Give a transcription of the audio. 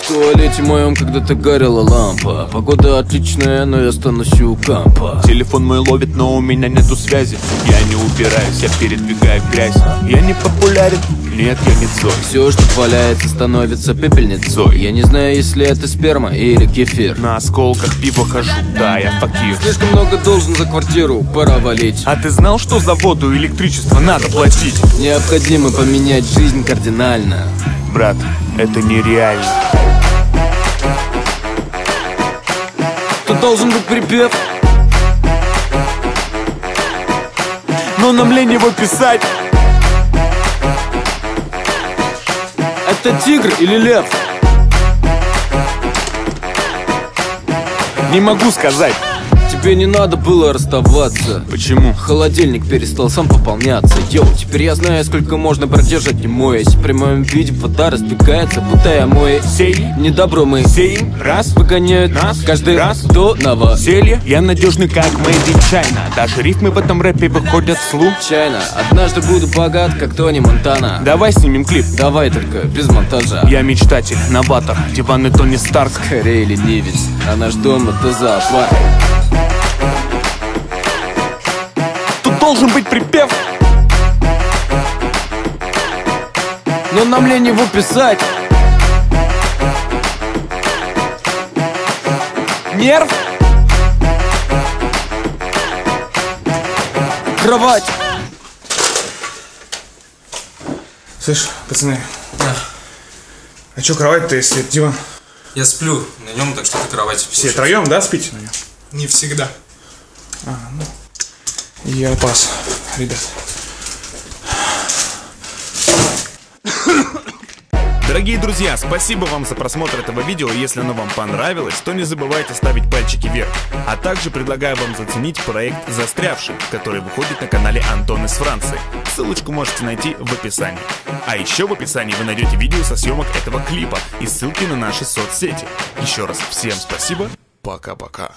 В туалете моем когда-то горела лампа. Погода отличная, но я останусь у кампа. Телефон мой ловит, но у меня нету связи. Я не убираюсь, я передвигаю грязь. Я не популярен, нет, я не Цой. Все, что валяется, становится пепельницой. Я не знаю, если это сперма или кефир. На осколках пива хожу, да, я факир. Слишком много должен за квартиру, пора валить. А ты знал, что за воду и электричество надо платить? Необходимо поменять жизнь кардинально. Брат, это нереально. Тут должен быть припев. Но нам лень его писать. Это тигр или лев? Не могу сказать. Тебе не надо было расставаться. Почему? Холодильник перестал сам пополняться. Йоу, теперь я знаю, сколько можно продержать, не моясь. В прямом виде вода раздвигается, будто я мой. Сей, недобро мы сей, раз, выгоняют нас каждый раз до новоселье. Я надежный, как Made in China. Даже рифмы в этом рэпе выходят случайно. Однажды буду богат, как Тони Монтана. Давай снимем клип. Давай только без монтажа. Я мечтатель, новатор, диванный Тони Старк. Скорее ленивец, а наш дом это зоопарк. Тут должен быть припев. Но нам лень его писать. Нерв. Кровать. Слышь, пацаны, Да. а чё кровать-то, если это диван? Я сплю на нем, так что ты кровать. Все троем, да, спите на нем? Не всегда. Я пас, ребят. Дорогие друзья, спасибо вам за просмотр этого видео. Если оно вам понравилось, то не забывайте ставить пальчики вверх. А также предлагаю вам заценить проект «Застрявший», который выходит на канале Антон из Франции. Ссылочку можете найти в описании. А еще в описании вы найдете видео со съемок этого клипа и ссылки на наши соцсети. Еще раз всем спасибо. Пока-пока.